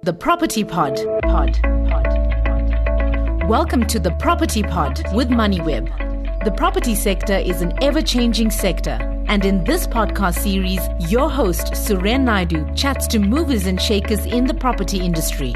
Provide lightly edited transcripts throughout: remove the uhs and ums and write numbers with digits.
the Property Pod. Welcome to the Property Pod with MoneyWeb. The property sector is an ever-changing sector. And in this podcast series, your host, Suren Naidu, chats to movers and shakers in the property industry.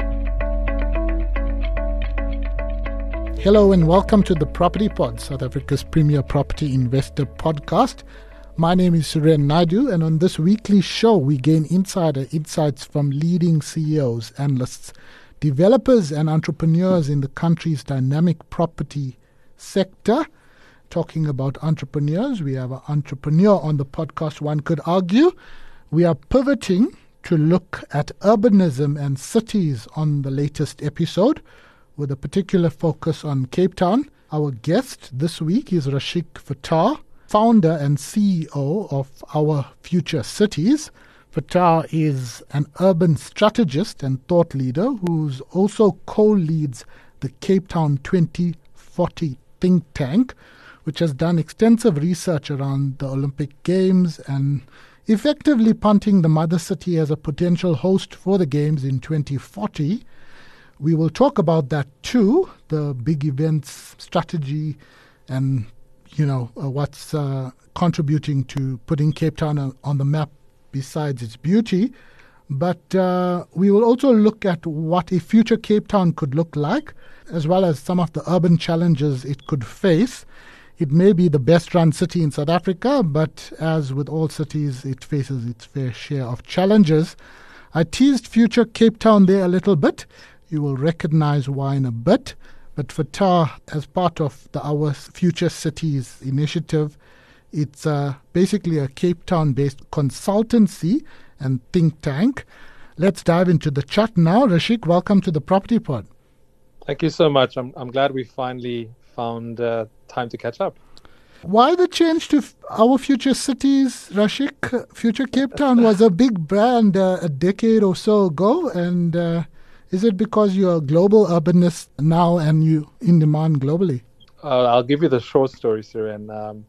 Hello and welcome to the Property Pod, South Africa's premier property investor podcast. My name is Suren Naidu, and on this weekly show, we gain insider insights from leading CEOs, analysts, developers and entrepreneurs in the country's dynamic property sector. Talking about entrepreneurs, we have an entrepreneur on the podcast, one could argue. We are pivoting to look at urbanism and cities on the latest episode, with a particular focus on Cape Town. Our guest this week is Rashik Fattar, founder and CEO of Our Future Cities. Fattar is an urban strategist and thought leader who's also co-leads the Cape Town 2040 think tank, which has done extensive research around the Olympic Games and effectively punting the mother city as a potential host for the Games in 2040. We will talk about that too, the big events strategy and what's contributing to putting Cape Town on the map besides its beauty. But we will also look at what a future Cape Town could look like, as well as some of the urban challenges it could face. It may be the best-run city in South Africa, but as with all cities, it faces its fair share of challenges. I teased future Cape Town there a little bit. You will recognize why in a bit. But Fattar, as part of the Our Future Cities initiative, it's basically a Cape Town-based consultancy and think tank. Let's dive into the chat now. Rashik, welcome to the Property Pod. Thank you so much. I'm glad we finally found time to catch up. Why the change to Our Future Cities, Rashik? Future Cape Town was a big brand a decade or so ago, and is it because you're a global urbanist now and you in demand globally? I'll give you the short story, Suren.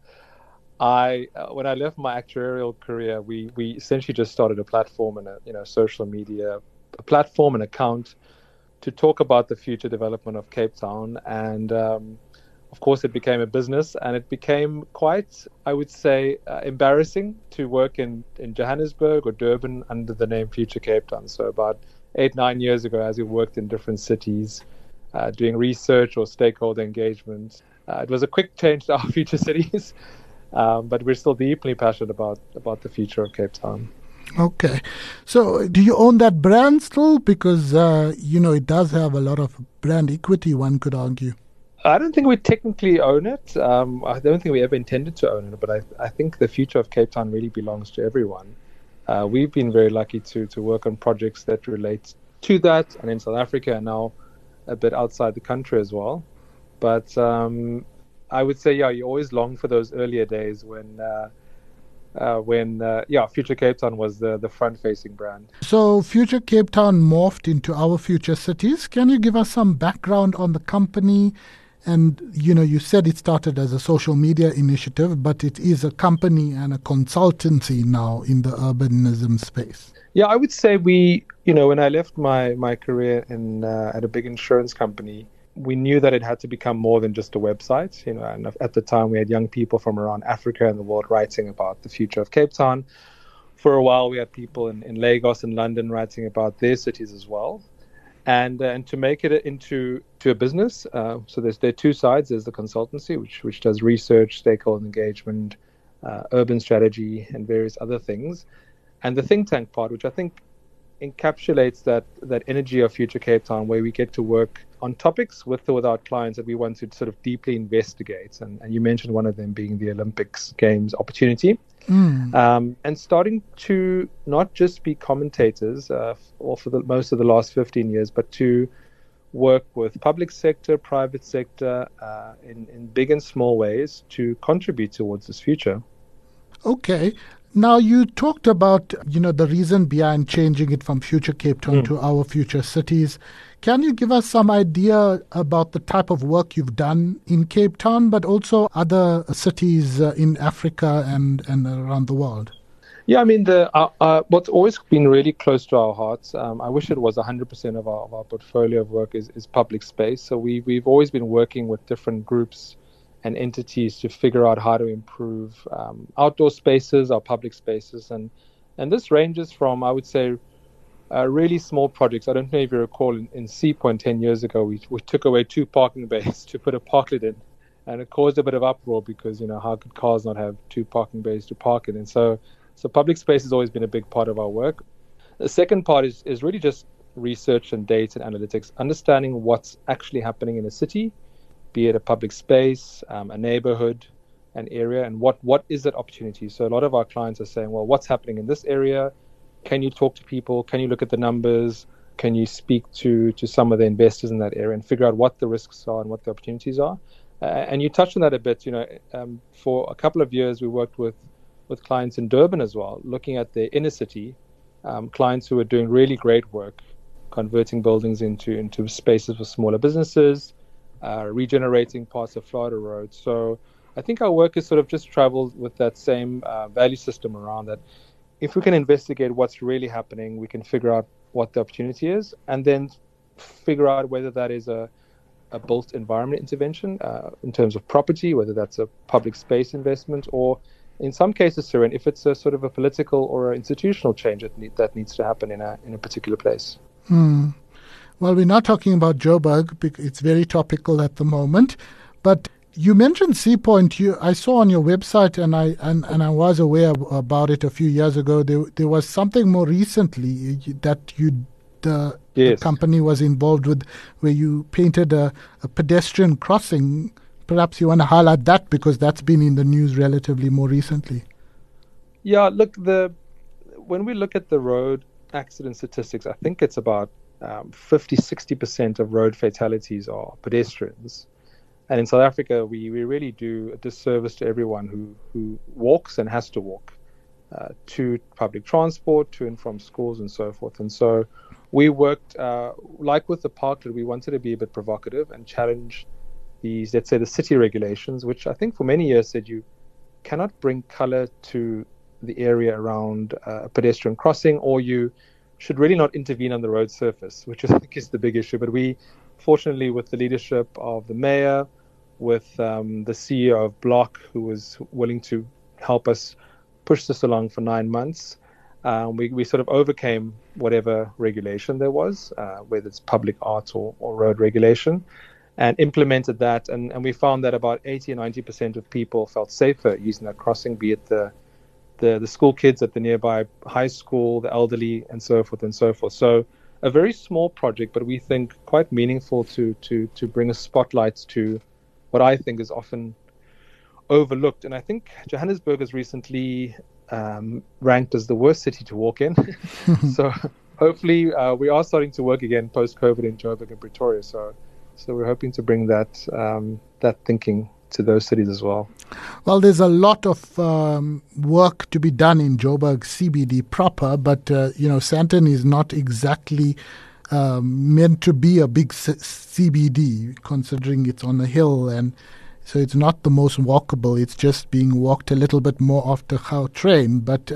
When I left my actuarial career, we essentially just started a platform and a social media a platform and account to talk about the future development of Cape Town. And of course, it became a business, and it became quite, I would say, embarrassing to work in Johannesburg or Durban under the name Future Cape Town. So about 8-9 years ago, as we worked in different cities, doing research or stakeholder engagement, it was a quick change to Our Future Cities, but we're still deeply passionate about the future of Cape Town. Okay. So do you own that brand still? Because, it does have a lot of brand equity, one could argue. I don't think we technically own it. I don't think we ever intended to own it, but I think the future of Cape Town really belongs to everyone. We've been very lucky to work on projects that relate to that, and in South Africa and now a bit outside the country as well. But I would say, you always long for those earlier days when Future Cape Town was the front-facing brand. So Future Cape Town morphed into Our Future Cities. Can you give us some background on the company? And, you said it started as a social media initiative, but it is a company and a consultancy now in the urbanism space. Yeah, I would say when I left my career at a big insurance company, we knew that it had to become more than just a website. And at the time we had young people from around Africa and the world writing about the future of Cape Town. For a while, we had people in Lagos and London writing about their cities as well. And to make it into a business, so there are two sides. There's the consultancy, which does research, stakeholder engagement, urban strategy, and various other things, and the think tank part, which I think encapsulates that energy of Future Cape Town, where we get to work on topics with or without clients that we want to sort of deeply investigate. And you mentioned one of them being the Olympics Games opportunity. And starting to not just be commentators or for most of the last 15 years, but to work with public sector, private sector, in big and small ways to contribute towards this future. Okay. Now, you talked about, the reason behind changing it from Future Cape Town to Our Future Cities. Can you give us some idea about the type of work you've done in Cape Town, but also other cities in Africa and around the world? Yeah, I mean, what's always been really close to our hearts, I wish it was 100% of our portfolio of work is public space. So we've always been working with different groups and entities to figure out how to improve outdoor spaces, our public spaces. And this ranges from, I would say, really small projects. I don't know if you recall, in Sea Point 10 years ago, we took away 2 parking bays to put a parklet in. And it caused a bit of uproar because, how could cars not have 2 parking bays to park in? And so public space has always been a big part of our work. The second part is really just research and data and analytics, understanding what's actually happening in a city, be it a public space, a neighborhood, an area, and what is that opportunity. So a lot of our clients are saying, well, what's happening in this area? Can you talk to people? Can you look at the numbers? Can you speak to some of the investors in that area and figure out what the risks are and what the opportunities are? And you touched on that a bit. For a couple of years, we worked with clients in Durban as well, looking at the inner city, clients who are doing really great work, converting buildings into spaces for smaller businesses, regenerating parts of Florida Road. So I think our work has sort of just traveled with that same value system around that. If we can investigate what's really happening, we can figure out what the opportunity is, and then figure out whether that is a built environment intervention in terms of property, whether that's a public space investment, or in some cases, Suren, if it's a sort of a political or an institutional change that needs to happen in a particular place. Well, we're not talking about Joburg because it's very topical at the moment. But you mentioned Sea Point. I saw on your website, and I was aware about it a few years ago. There was something more recently that the company was involved with, where you painted a pedestrian crossing. Perhaps you want to highlight that because that's been in the news relatively more recently. Yeah, look, when we look at the road accident statistics, I think it's about 50-60% of road fatalities are pedestrians. And in South Africa, we really do a disservice to everyone who walks and has to walk to public transport, to and from schools and so forth. And so we worked, like with the parklet, we wanted to be a bit provocative and challenge these, let's say, the city regulations, which I think for many years said you cannot bring color to the area around a pedestrian crossing, or you should really not intervene on the road surface, which I think is the big issue. But we, fortunately, with the leadership of the mayor, with the CEO of Block, who was willing to help us push this along for 9 months, we sort of overcame whatever regulation there was, whether it's public art or road regulation, and implemented that. And we found that about 80 or 90% of people felt safer using that crossing, be it the school kids at the nearby high school, the elderly, and so forth and so forth. So a very small project, but we think quite meaningful to bring a spotlight to what I think is often overlooked. And I think Johannesburg is recently ranked as the worst city to walk in. So hopefully we are starting to work again post-COVID in Joburg and Pretoria. So we're hoping to bring that thinking to those cities as well. Well, there's a lot of work to be done in Joburg CBD proper, but Sandton is not exactly meant to be a big CBD, considering it's on a hill, and so it's not the most walkable. It's just being walked a little bit more off the Gautrain. But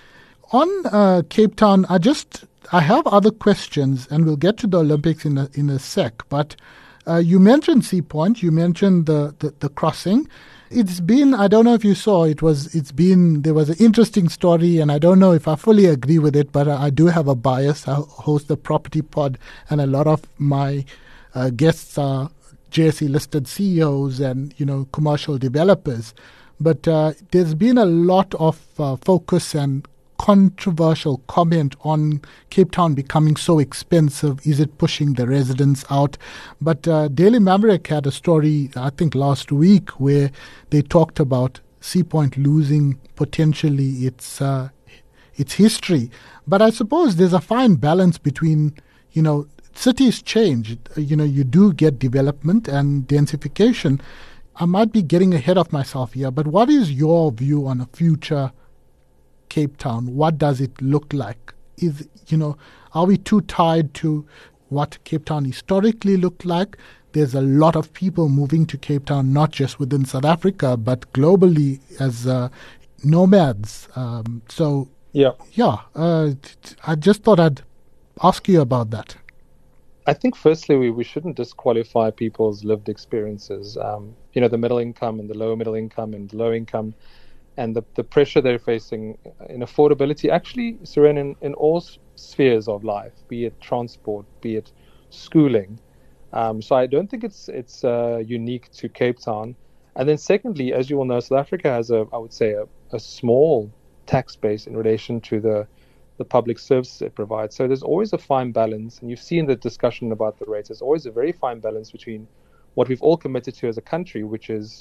on Cape Town, I have other questions, and we'll get to the Olympics in a sec. But you mentioned Sea Point. You mentioned the crossing. It's been, I don't know if you saw, there was an interesting story, and I don't know if I fully agree with it, but I do have a bias. I host the Property Pod, and a lot of my guests are JSE listed CEOs and, commercial developers. But there's been a lot of focus and controversial comment on Cape Town becoming so expensive. Is it pushing the residents out? But Daily Maverick had a story, I think last week, where they talked about Sea Point losing potentially its history. But I suppose there's a fine balance between, cities change. You do get development and densification. I might be getting ahead of myself here, but what is your view on a future Cape Town? What does it look like? Are we too tied to what Cape Town historically looked like? There's a lot of people moving to Cape Town, not just within South Africa, but globally as nomads. So Yeah. Yeah, I just thought I'd ask you about that. I think firstly, we shouldn't disqualify people's lived experiences. The middle income and the lower middle income and low income and the pressure they're facing in affordability, actually, Suren, in all spheres of life, be it transport, be it schooling. So I don't think it's unique to Cape Town. And then secondly, as you all know, South Africa has I would say, a small tax base in relation to the public services it provides. So there's always a fine balance, and you've seen the discussion about the rates. There's always a very fine balance between what we've all committed to as a country, which is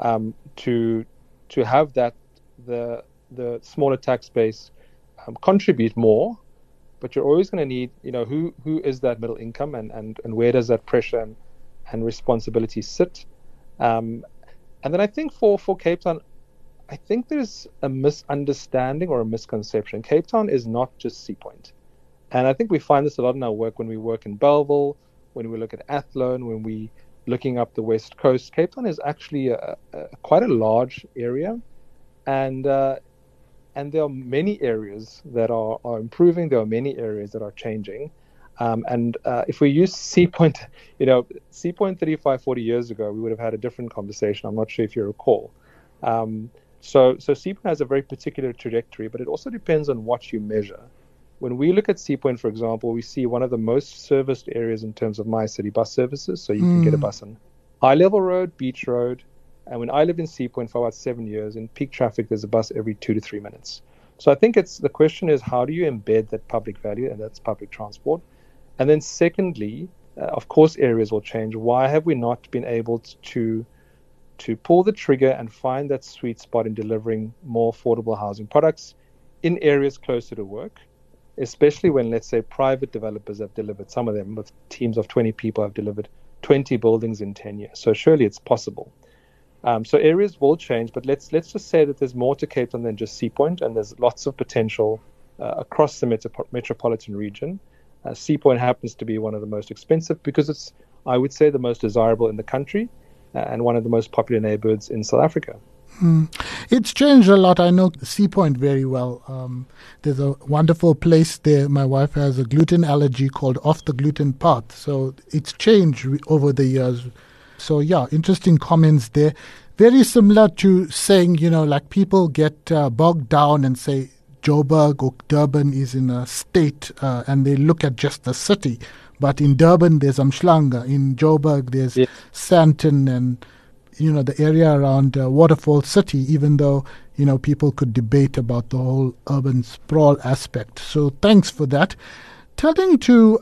to have that the smaller tax base contribute more, but you're always going to need, who is that middle income and where does that pressure and responsibility sit? And then I think for Cape Town, I think there's a misunderstanding or a misconception. Cape Town is not just Sea Point. And I think we find this a lot in our work when we work in Bellville, when we look at Athlone, when we looking up the West Coast. Cape Town is actually quite a large area. And there are many areas that are improving. There are many areas that are changing. If we use Sea Point, Sea Point 35, 40 years ago, we would have had a different conversation. I'm not sure if you recall. So Sea Point has a very particular trajectory, but it also depends on what you measure. When we look at Sea Point, for example, we see one of the most serviced areas in terms of MyCity bus services. So you can get a bus on High Level Road, Beach Road. And when I lived in Sea Point for about 7 years, in peak traffic, there's a bus every 2 to 3 minutes. So I think the question is, how do you embed that public value, and that's public transport? And then secondly, of course, areas will change. Why have we not been able to pull the trigger and find that sweet spot in delivering more affordable housing products in areas closer to work, especially when, let's say, private developers have delivered, some of them with teams of 20 people have delivered 20 buildings in 10 years. So surely it's possible. So areas will change, but let's just say that there's more to Cape Town than just Sea Point, and there's lots of potential across the metropolitan region. Sea Point happens to be one of the most expensive because it's, I would say, the most desirable in the country and one of the most popular neighborhoods in South Africa. It's changed a lot. I know Sea Point very well. There's a wonderful place there. My wife has a gluten allergy called Off the Gluten Path. So it's changed over the years. So yeah, interesting comments there. Very similar to saying, like people get bogged down and say Joburg or Durban is in a state and they look at just the city. But in Durban, there's Umhlanga. In Joburg, there's Sandton and, the area around Waterfall City, even though, people could debate about the whole urban sprawl aspect. So thanks for that. Turning to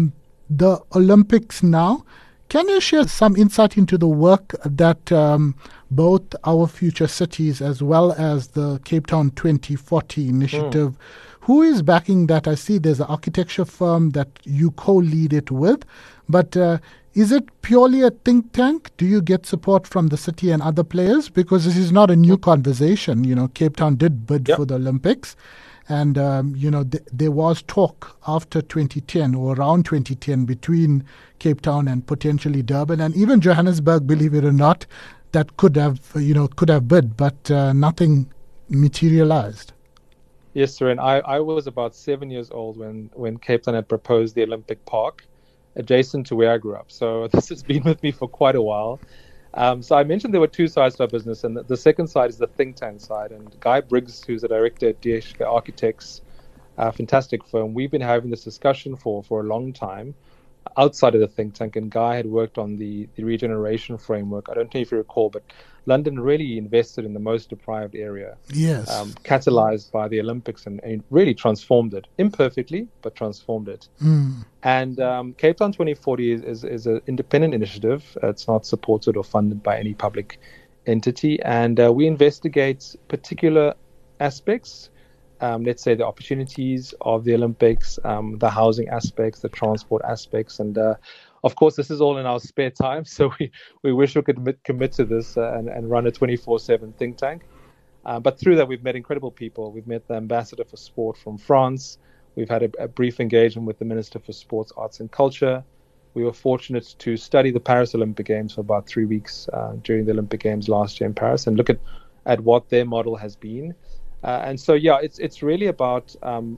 the Olympics now, can you share some insight into the work that both Our Future Cities as well as the Cape Town 2040 initiative, who is backing that? I see there's an architecture firm that you co-lead it with, but is it purely a think tank? Do you get support from the city and other players? Because this is not a new conversation. Cape Town did bid for the Olympics. And, there was talk after 2010 or around 2010 between Cape Town and potentially Durban and even Johannesburg, believe it or not, that could have bid, but nothing materialized. Yes, sir. And I was about 7 years old when Cape Town had proposed the Olympic Park adjacent to where I grew up. So this has been with me for quite a while. So I mentioned there were two sides to our business, and the second side is the think tank side. And Guy Briggs, who's the director at DHK Architects, a fantastic firm, we've been having this discussion for a long time outside of the think tank. And Guy had worked on the regeneration framework. I don't know if you recall, but London really invested in the most deprived area. Yes. Catalyzed by the Olympics and really transformed it, imperfectly, but transformed it. And Cape Town 2040 is an independent initiative. It's not supported or funded by any public entity. And we investigate particular aspects, let's say the opportunities of the Olympics, the housing aspects, the transport aspects. And of course, this is all in our spare time. So we wish we could commit to this and run a 24/7 think tank. But through that, we've met incredible people. We've met the ambassador for sport from France. We've had a brief engagement with the Minister for Sports, Arts and Culture. We were fortunate to study the Paris Olympic Games for about 3 weeks during the Olympic Games last year in Paris and look at what their model has been. And so, yeah, it's really about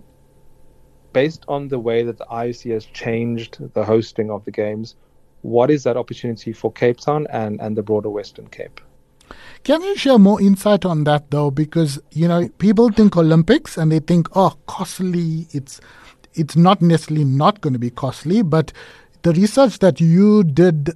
based on the way that the IOC has changed the hosting of the games, what is that opportunity for Cape Town and the broader Western Cape? Can you share more insight on that, though? Because, people think Olympics and they think, oh, costly. It's not necessarily not going to be costly, but the research that you did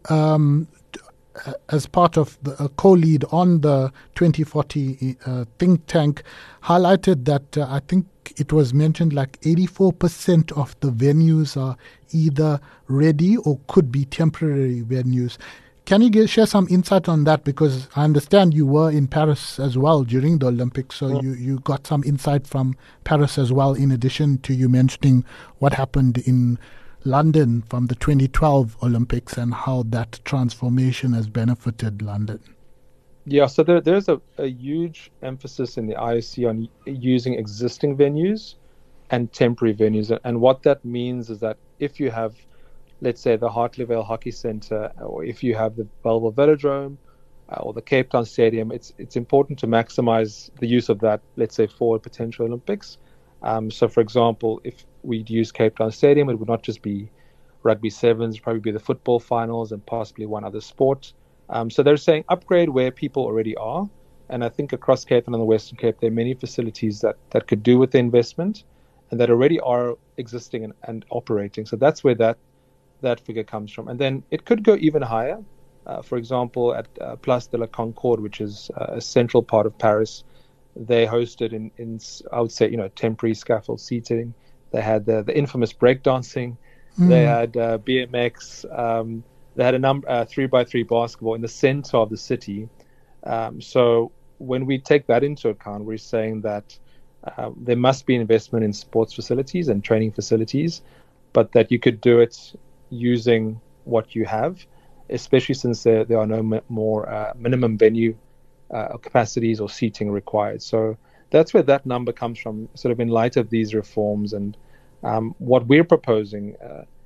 as part of a co-lead on the 2040 think tank highlighted that I think it was mentioned like 84% of the venues are either ready or could be temporary venues. Can you share some insight on that? Because I understand you were in Paris as well during the Olympics, so you got some insight from Paris as well, in addition to you mentioning what happened in London from the 2012 Olympics and how that transformation has benefited London. Yeah, so there's a huge emphasis in the IOC on using existing venues and temporary venues. And what that means is that if you have, let's say, the Hartley Vale Hockey Centre, or if you have the Bellville Velodrome or the Cape Town Stadium, it's important to maximize the use of that, let's say, for potential Olympics. So, for example, if we'd use Cape Town Stadium, it would not just be rugby sevens, probably be the football finals and possibly one other sport. So they're saying upgrade where people already are. And I think across Cape Town and the Western Cape, there are many facilities that could do with the investment and that already are existing and operating. So that's where that figure comes from. And then it could go even higher. For example, at Place de la Concorde, which is a central part of Paris, they hosted in I would say, temporary scaffold seating. They had the infamous breakdancing. They had BMX. They had a 3x3 basketball in the center of the city. So when we take that into account, we're saying that there must be investment in sports facilities and training facilities, but that you could do it using what you have, especially since there are no more minimum venue capacities or seating required. So that's where that number comes from, sort of in light of these reforms. And what we're proposing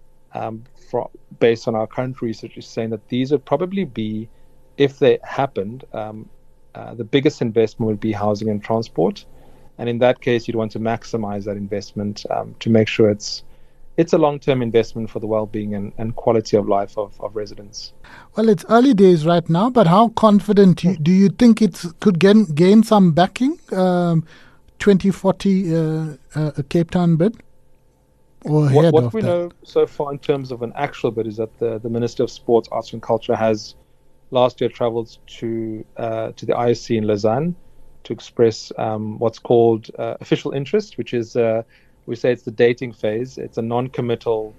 based on our current research is saying that these would probably be, if they happened, the biggest investment would be housing and transport. And in that case, you'd want to maximize that investment to make sure it's a long-term investment for the well-being and quality of life of residents. Well, it's early days right now, but how confident do you think it could gain some backing, 2040 Cape Town bid? Or what we know so far in terms of an actual bid is that the Minister of Sports, Arts and Culture has last year traveled to the IOC in Lausanne to express what's called official interest, which is we say it's the dating phase. It's a non-committal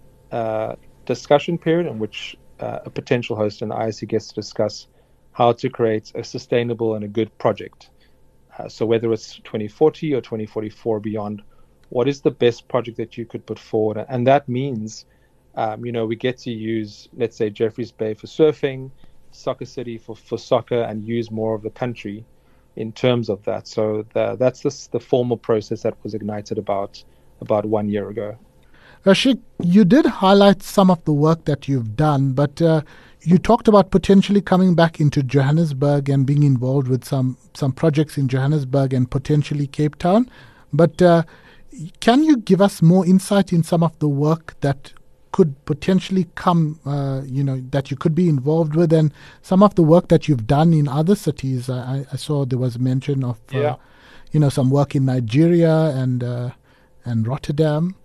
discussion period in which a potential host in the IOC gets to discuss how to create a sustainable and a good project. So whether it's 2040 or 2044 beyond, what is the best project that you could put forward? And that means, we get to use, let's say, Jeffreys Bay for surfing, Soccer City for soccer, and use more of the country in terms of that. So that's the formal process that was ignited about 1 year ago. Rashik, you did highlight some of the work that you've done, but you talked about potentially coming back into Johannesburg and being involved with some projects in Johannesburg and potentially Cape Town. But can you give us more insight in some of the work that could potentially come, that you could be involved with, and some of the work that you've done in other cities? I saw there was mention of, some work in Nigeria and Rotterdam.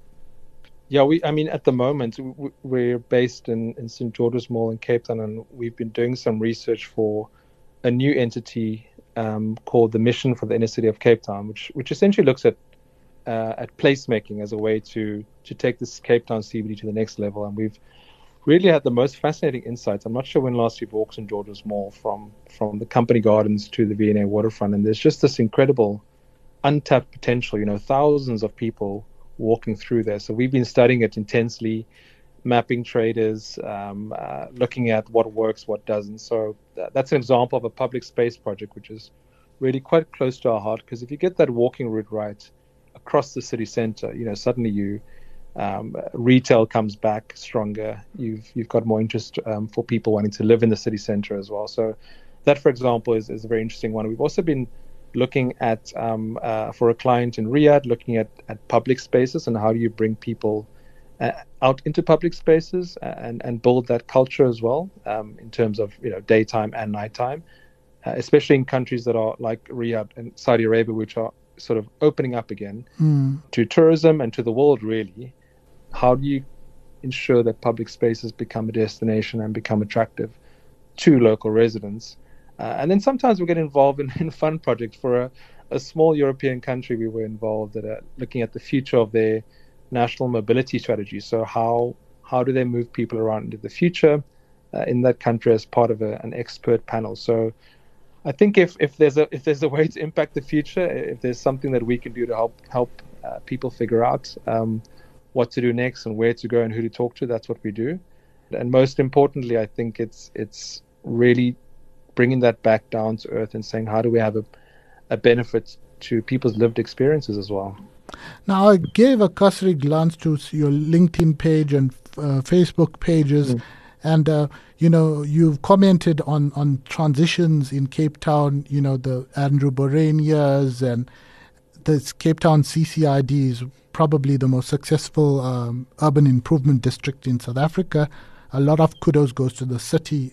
Yeah, at the moment, we're based in St. George's Mall in Cape Town, and we've been doing some research for a new entity called the Mission for the Inner City of Cape Town, which essentially looks at placemaking as a way to take this Cape Town CBD to the next level. And we've really had the most fascinating insights. I'm not sure when last you've walked St. George's Mall from the Company Gardens to the V&A waterfront, and there's just this incredible untapped potential, thousands of people walking through there. So we've been studying it intensely, mapping traders, looking at what works, what doesn't. So that's an example of a public space project, which is really quite close to our heart, because if you get that walking route right across the city center, suddenly retail comes back stronger. You've got more interest for people wanting to live in the city center as well. So that, for example, is a very interesting one. We've also been looking at for a client in Riyadh, looking at public spaces and how do you bring people out into public spaces and build that culture as well, in terms of daytime and nighttime, especially in countries that are like Riyadh and Saudi Arabia, which are sort of opening up again to tourism and to the world, really. How do you ensure that public spaces become a destination and become attractive to local residents? And then sometimes we get involved in fun projects. For a small European country, we were involved at looking at the future of their national mobility strategy. So how do they move people around into the future in that country as part of an expert panel? So I think if there's a way to impact the future, if there's something that we can do to help people figure out what to do next and where to go and who to talk to, that's what we do. And most importantly, I think it's really bringing that back down to earth and saying, how do we have a benefit to people's lived experiences as well? Now, I gave a cursory glance to your LinkedIn page and Facebook pages, and you've commented on transitions in Cape Town. The Andrew Boraine years, and this Cape Town CCID is probably the most successful urban improvement district in South Africa. A lot of kudos goes to the city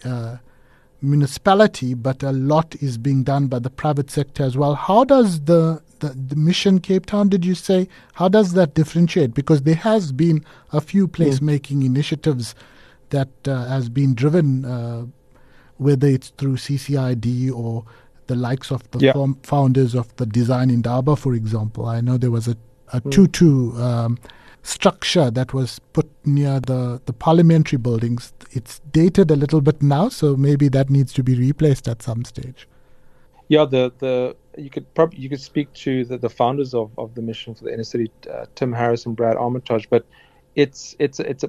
municipality, but a lot is being done by the private sector as well. How does the Mission Cape Town, did you say, how does that differentiate? Because there has been a few place-making initiatives that has been driven, whether it's through CCID or the likes of the founders of the Design Indaba, for example. I know there was a tutu structure that was put near the parliamentary buildings. It's dated a little bit now, so maybe that needs to be replaced at some stage. Yeah, you could speak to the founders of the Mission for the Inner City, Tim Harris and Brad Armitage, but it's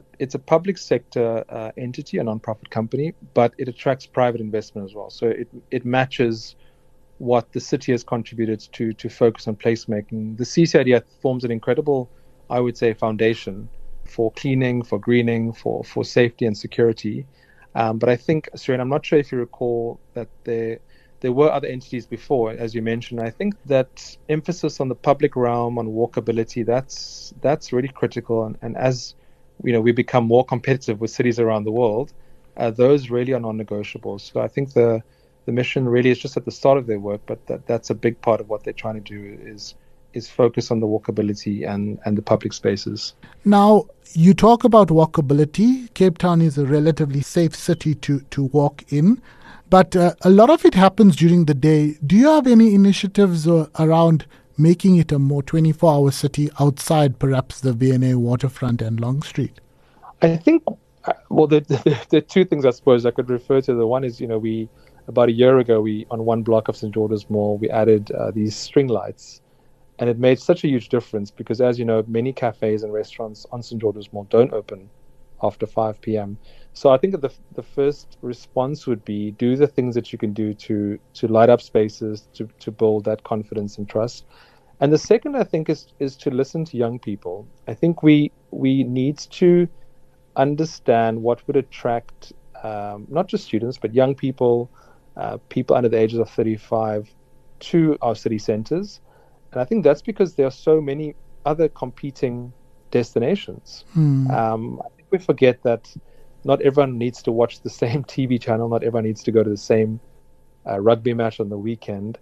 a public sector entity, a non-profit company, but it attracts private investment as well. So it matches what the city has contributed to focus on placemaking. The CCID forms an incredible, I would say, foundation for cleaning, for greening, for safety and security. But I think, Suren, I'm not sure if you recall that there were other entities before, as you mentioned. I think that emphasis on the public realm, on walkability, that's really critical. And as we become more competitive with cities around the world, those really are non-negotiable. So I think the mission really is just at the start of their work, but that's a big part of what they're trying to do is focus on the walkability and the public spaces. Now, you talk about walkability. Cape Town is a relatively safe city to walk in, but a lot of it happens during the day. Do you have any initiatives around making it a more 24-hour city outside perhaps the V&A waterfront and Long Street? I think, well, the two things I suppose I could refer to. The one is, about a year ago, on one block of St. George's Mall, we added these string lights. And it made such a huge difference because, as you know, many cafes and restaurants on St. George's Mall don't open after 5 p.m. So I think that the first response would be do the things that you can do to light up spaces, to build that confidence and trust. And the second, I think, is to listen to young people. I think we need to understand what would attract not just students, but young people, people under the ages of 35 to our city centers. And I think that's because there are so many other competing destinations. I think we forget that not everyone needs to watch the same TV channel. Not everyone needs to go to the same rugby match on the weekend.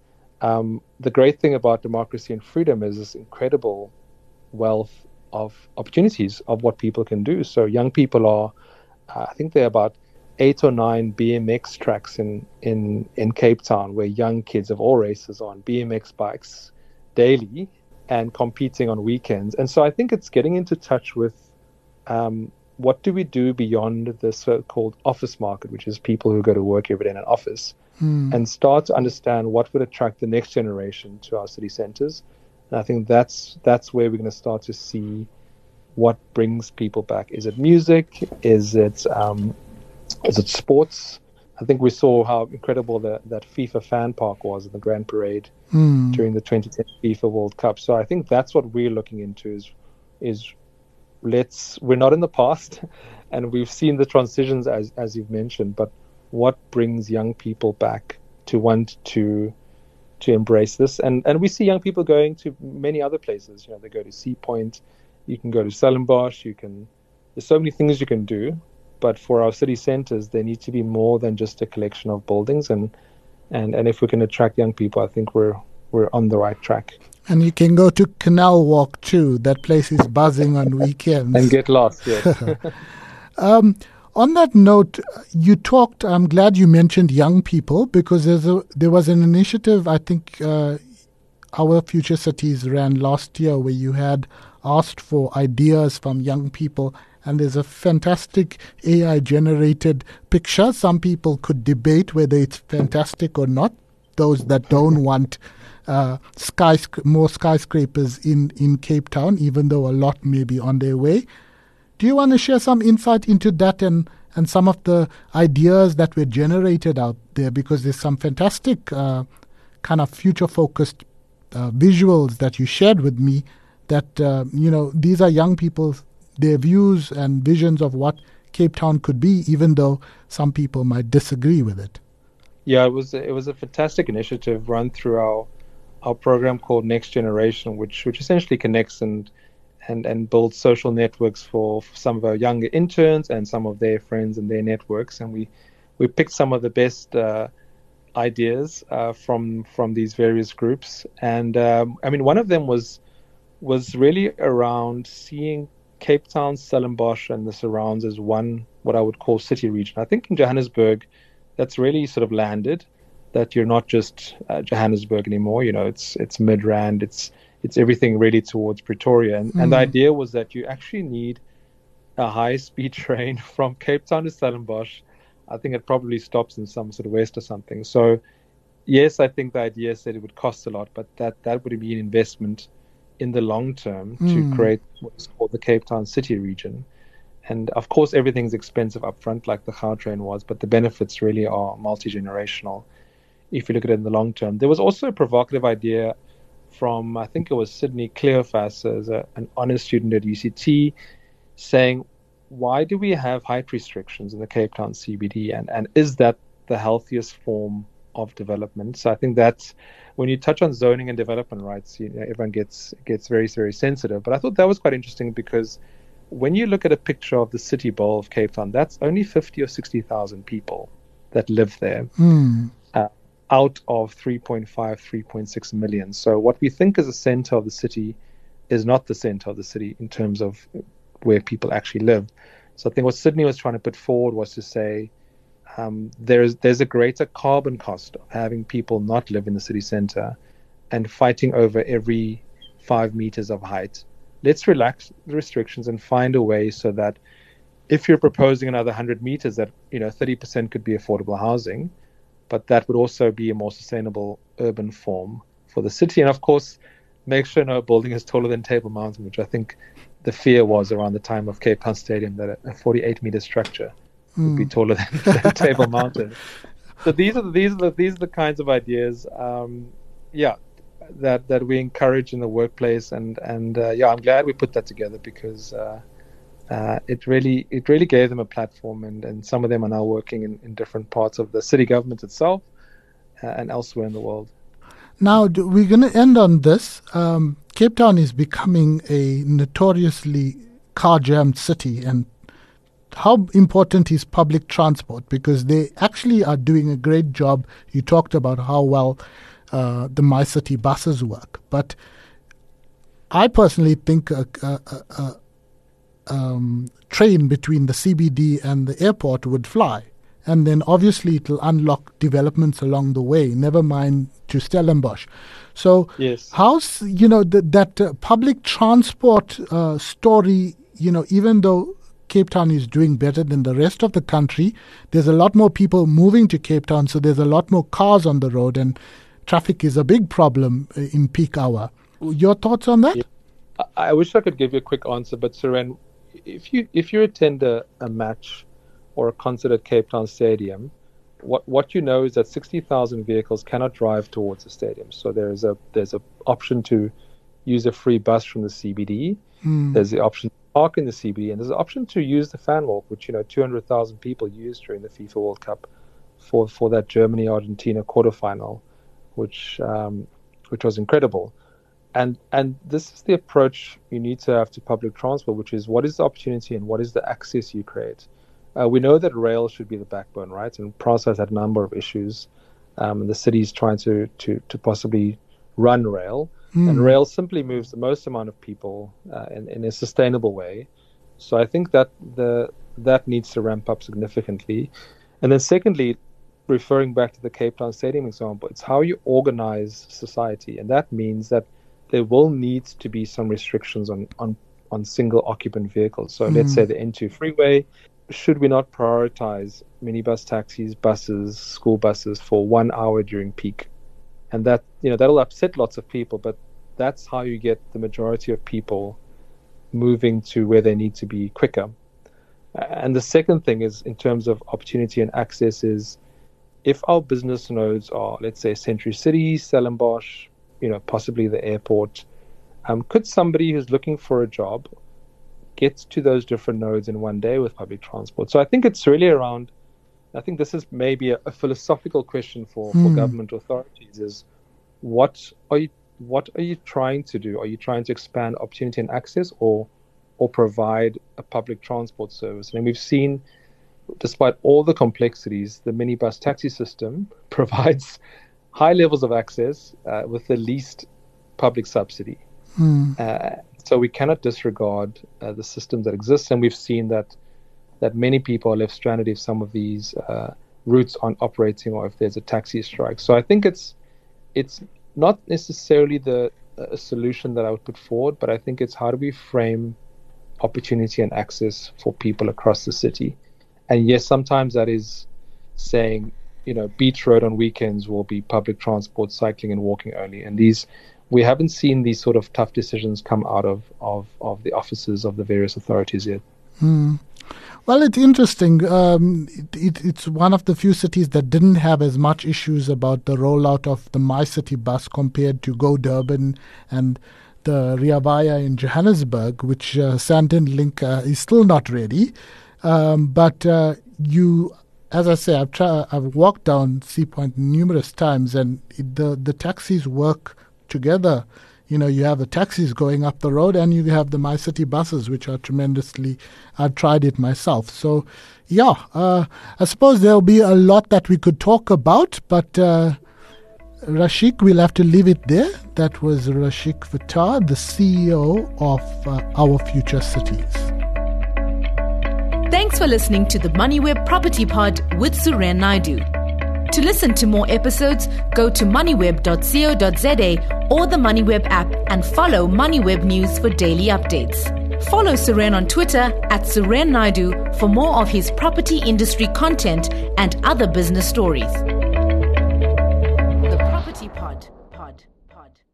The great thing about democracy and freedom is this incredible wealth of opportunities of what people can do. So young people are, I think there are about 8 or 9 BMX tracks in Cape Town where young kids of all races are on BMX bikes daily and competing on weekends. And so I think it's getting into touch with what do we do beyond the so-called office market, which is people who go to work every day in an office, and start to understand what would attract the next generation to our city centers. And I think that's where we're going to start to see what brings people back. Is it music? Is it sports? I think we saw how incredible that FIFA fan park was in the Grand Parade during the 2010 FIFA World Cup. So I think that's what we're looking into is we're not in the past, and we've seen the transitions as you've mentioned, but what brings young people back to want to embrace this. And we see young people going to many other places. They go to Sea Point, you can go to Stellenbosch, there's so many things you can do. But for our city centers, they need to be more than just a collection of buildings. And if we can attract young people, I think we're on the right track. And you can go to Canal Walk too. That place is buzzing on weekends. And get lost, yes. On that note, you talked, I'm glad you mentioned young people, because there was an initiative, I think Our Future Cities ran last year, where you had asked for ideas from young people. And there's a fantastic AI-generated picture. Some people could debate whether it's fantastic or not. Those that don't want more skyscrapers in Cape Town, even though a lot may be on their way. Do you want to share some insight into that and some of the ideas that were generated out there? Because there's some fantastic kind of future-focused visuals that you shared with me that, these are young people, their views and visions of what Cape Town could be, even though some people might disagree with it. Yeah, it was a fantastic initiative run through our program called Next Generation, which essentially connects and builds social networks for some of our younger interns and some of their friends and their networks. And we picked some of the best ideas from these various groups. And one of them was really around seeing Cape Town, Stellenbosch, and the surrounds as one, what I would call city region. I think in Johannesburg, that's really sort of landed, that you're not just Johannesburg anymore. It's Midrand, it's everything really towards Pretoria. And the idea was that you actually need a high-speed train from Cape Town to Stellenbosch. I think it probably stops in some sort of west or something. So, yes, I think the idea said it would cost a lot, but that would be an investment in the long term to create what's called the Cape Town city region. And of course, everything's expensive upfront, like the Gautrain was, but the benefits really are multi-generational if you look at it in the long term. There was also a provocative idea from, I think it was Sydney Cleophas, as an honors student at UCT, saying, why do we have height restrictions in the Cape Town CBD? And is that the healthiest form of development? So I think that's, when you touch on zoning and development rights, everyone gets very, very sensitive. But I thought that was quite interesting, because when you look at a picture of the city bowl of Cape Town, that's only 50 or 60,000 people that live there, out of 3.5, 3.6 million. So what we think is the center of the city is not the center of the city in terms of where people actually live. So I think what Sydney was trying to put forward was to say, there's a greater carbon cost of having people not live in the city center and fighting over every 5 meters of height. Let's relax the restrictions and find a way so that if you're proposing another 100 meters, that 30% could be affordable housing, but that would also be a more sustainable urban form for the city. And of course, make sure no building is taller than Table Mountain, which I think the fear was around the time of Cape Town Stadium, that a 48-meter structure would be taller than Table Mountain. So these are the kinds of ideas, that we encourage in the workplace, and I'm glad we put that together, because it really gave them a platform, and some of them are now working in different parts of the city government itself and elsewhere in the world. Now, we're going to end on this. Cape Town is becoming a notoriously car-jammed city, and how important is public transport? Because they actually are doing a great job. You talked about how well the MyCity buses work, but I personally think a train between the CBD and the airport would fly. And then obviously it will unlock developments along the way, never mind to Stellenbosch. So yes. How's, that public transport story, even though Cape Town is doing better than the rest of the country, there's a lot more people moving to Cape Town, so there's a lot more cars on the road, and traffic is a big problem in peak hour. Your thoughts on that? Yeah. I wish I could give you a quick answer, but Suren, if you attend a match or a concert at Cape Town Stadium, what you know is that 60,000 vehicles cannot drive towards the stadium. So there's a option to use a free bus from the CBD. There's the option to park in the CBD, and there's an option to use the fan walk, which 200,000 people used during the FIFA World Cup for that Germany-Argentina quarterfinal, which was incredible. And this is the approach you need to have to public transport, which is what is the opportunity and what is the access you create. We know that rail should be the backbone, right? And PRASA has had a number of issues. And the city is trying to possibly run rail. And rail simply moves the most amount of people in a sustainable way. So I think that that needs to ramp up significantly. And then secondly, referring back to the Cape Town Stadium example, it's how you organize society. And that means that there will need to be some restrictions on single occupant vehicles. So let's say the N2 freeway. Should we not prioritize minibus taxis, buses, school buses for 1 hour during peak? And that, that'll upset lots of people, but that's how you get the majority of people moving to where they need to be quicker. And the second thing is, in terms of opportunity and access, is if our business nodes are, let's say, Century City, Stellenbosch, possibly the airport, could somebody who's looking for a job get to those different nodes in one day with public transport? So I think it's really around, I think this is maybe a philosophical question for government authorities, is what are you trying to do? Are you trying to expand opportunity and access, or provide a public transport service? And we've seen, despite all the complexities, the minibus taxi system provides high levels of access with the least public subsidy. So we cannot disregard the systems that exist, and we've seen that many people are left stranded if some of these routes aren't operating, or if there's a taxi strike. So I think it's not necessarily a solution that I would put forward, but I think it's how do we frame opportunity and access for people across the city. And yes, sometimes that is saying, Beach Road on weekends will be public transport, cycling and walking only. And we haven't seen these sort of tough decisions come out of the offices of the various authorities yet. Well, it's interesting. It's one of the few cities that didn't have as much issues about the rollout of the MyCity bus compared to Go Durban and the Rea Vaya in Johannesburg, which Sandton Link is still not ready. But as I say, I've walked down Sea Point numerous times, and the taxis work together. You have the taxis going up the road, and you have the MyCity buses, which are tremendously. I've tried it myself. So, I suppose there'll be a lot that we could talk about, but Rashik, we'll have to leave it there. That was Rashik Vittar, the CEO of Our Future Cities. Thanks for listening to the MoneyWeb Property Pod with Suren Naidu. To listen to more episodes, go to moneyweb.co.za or the MoneyWeb app and follow MoneyWeb News for daily updates. Follow Suren on Twitter @Suren Naidu for more of his property industry content and other business stories. The Property Pod.